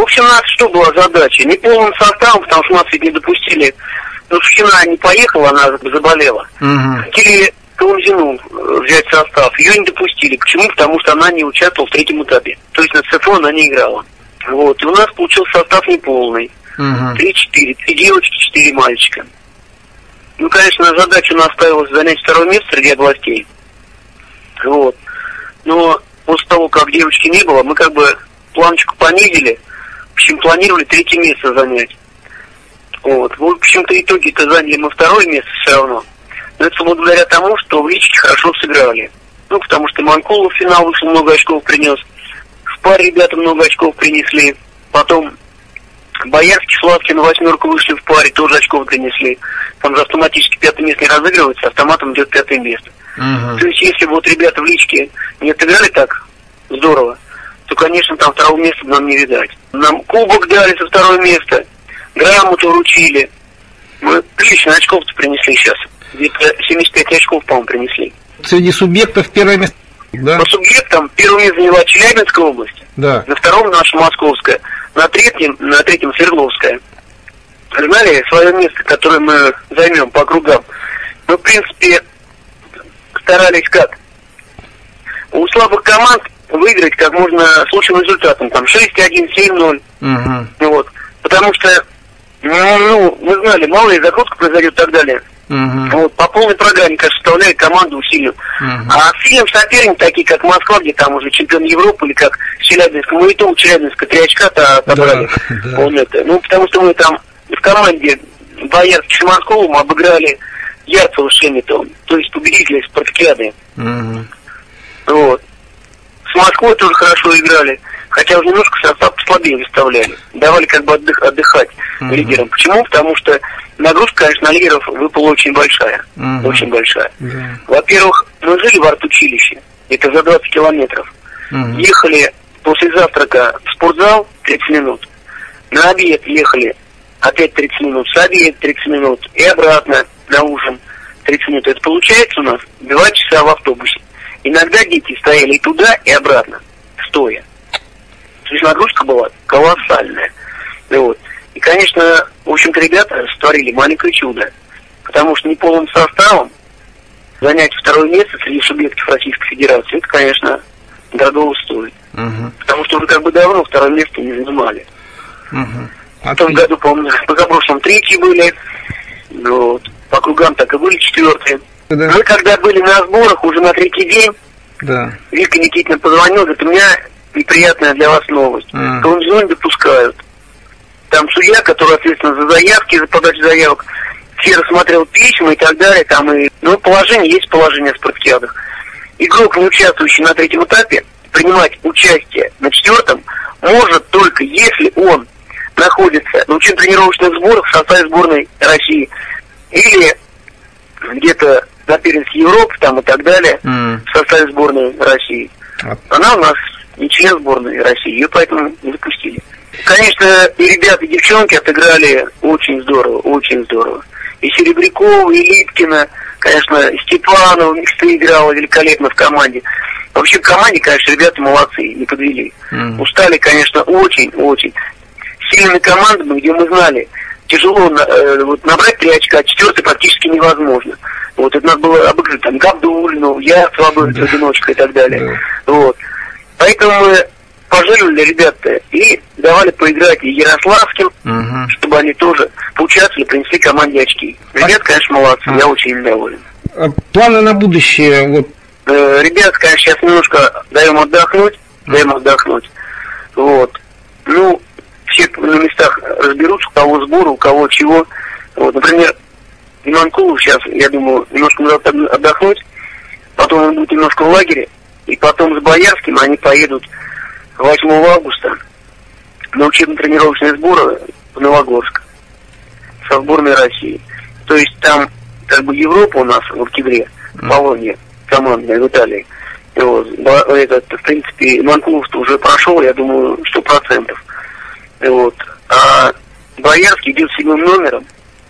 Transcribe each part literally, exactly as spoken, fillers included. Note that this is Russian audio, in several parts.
общем, у нас что была задача? Не полным составом, потому что нас ведь не допустили. Ну, Шкина не поехала, она заболела. Угу. Хотели Коломзину взять в состав. Ее не допустили. Почему? Потому что она не участвовала в третьем этапе. То есть на ЦФО она не играла. Вот. И у нас получился состав неполный. Три-четыре. Три девочки, четыре мальчика. Ну, конечно, задача у нас ставилась занять второе место среди областей. Вот. Но после того, как девочки не было, мы как бы планочку понизили. В общем, планировали третье место занять. Вот. В общем-то, итоге-то заняли мы второе место все равно. Но это благодаря тому, что в личке хорошо сыграли. Ну, потому что Манкулов в финал вышел, много очков принес. В паре ребята много очков принесли. Потом Боярский, Славкин на восьмерку вышли в паре, тоже очков принесли. Там же автоматически пятое место не разыгрывается, автоматом идет пятое место. Uh-huh. То есть, если вот ребята в личке не отыграли так здорово, то, конечно, там второго места нам не видать. Нам кубок дали за второе место, грамоту вручили. Мы прилично очков-то принесли сейчас. Где-то семьдесят пять очков, по-моему, принесли. Среди субъектов первое место, да? По субъектам первое место заняла Челябинская область, да. На втором наша Московская, на третьем, на третьем Свердловская. Знали свое место, которое мы займем по кругам? Мы, в принципе, старались как? У слабых команд выиграть как можно с лучшим результатом, там шесть один, семь ноль. Угу. Вот. Потому что, ну, мы знали, мало ли закрутка произойдет и так далее. Uh-huh. Вот, по полной программе, конечно, составляет команду усилию. Uh-huh. А сильным соперникам, такие как Москва, где там уже чемпион Европы, или как Челябинск, мы и то у Челябинска три очка-то отобрали. Да, да. Это. Ну, потому что мы там в команде Боярский с Московым обыграли Ярцева с Шеметовым, то есть победители спартакиады. Uh-huh. Вот. С Москвой тоже хорошо играли, хотя уже немножко состав послабее выставляли. Давали как бы отдых, отдыхать uh-huh. лидерам. Почему? Потому что нагрузка, конечно, на лидеров выпала очень большая. Uh-huh. Очень большая. Uh-huh. Во-первых, мы жили в артучилище. Это за двадцать километров. Uh-huh. Ехали после завтрака в спортзал тридцать минут. На обед ехали опять тридцать минут. С обеда тридцать минут. И обратно на ужин тридцать минут. Это получается у нас два часа в автобусе. Иногда дети стояли и туда, и обратно, стоя. То есть нагрузка была колоссальная. Вот. И, конечно, в общем-то, ребята створили маленькое чудо. Потому что неполным составом занять второе место среди субъектов Российской Федерации, это, конечно, дорого стоит. Uh-huh. Потому что уже как бы давно второе место не занимали. Uh-huh. В том году, помню, по прошлом третьи были, вот. По кругам так и были четвертые. Да. Мы когда были на сборах уже на третий день, да. Вика Никитина позвонила, говорит, у меня неприятная для вас новость. Mm. Коломзину не допускают. Там судья, который ответственен за заявки, за подачу заявок, все рассмотрел письма и так далее. Там и, ну, положение есть положение в спартакиадах. Игрок, не участвующий на третьем этапе, принимать участие на четвертом может только если он находится на учебно-тренировочных сборах в составе сборной России или где-то на первенстве Европы там и так далее, mm. в составе сборной России. Ah. Она у нас не член сборной России, ее поэтому не допустили. Конечно, и ребята, и девчонки отыграли очень здорово, очень здорово. И Серебрякова, и Липкина, конечно, и Степанова, Миксты играла великолепно в команде. Вообще в команде, конечно, ребята молодцы, не подвели. Mm. Устали, конечно, очень-очень. Сильными командами, где мы знали, тяжело э, вот, набрать три очка, а четвертый практически невозможно. Вот, это надо было обыграть там Габдулину, Ярцева обыграть в одиночку и так далее. Да. Вот. Поэтому мы пожалели ребята и давали поиграть и Ярославским, угу. чтобы они тоже поучаствовали, принесли команде очки. Ребята, конечно, молодцы, а. я очень им доволен. А планы на будущее? Вот. Э, ребят, конечно, сейчас немножко даем отдохнуть, угу. даем отдохнуть. Вот. Ну, все на местах разберутся, у кого сбор, у кого чего. Вот, например, Иманкулов сейчас, я думаю, немножко надо отдохнуть, потом он будет немножко в лагере, и потом с Боярским они поедут восьмого августа на учебно-тренировочные сборы в Новогорск со сборной России. То есть там как бы Европа у нас в октябре, Полония, командная в Италии. И вот, этот, в принципе, Иманкулов-то уже прошел, я думаю, сто процентов. И вот. А Боярский идет седьмым номером,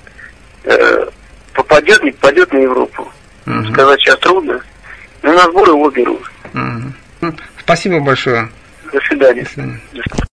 э, попадет, не попадет на Европу. Uh-huh. Сказать сейчас трудно. Но на сборы его берут. Uh-huh. Спасибо большое. До свидания. До свидания.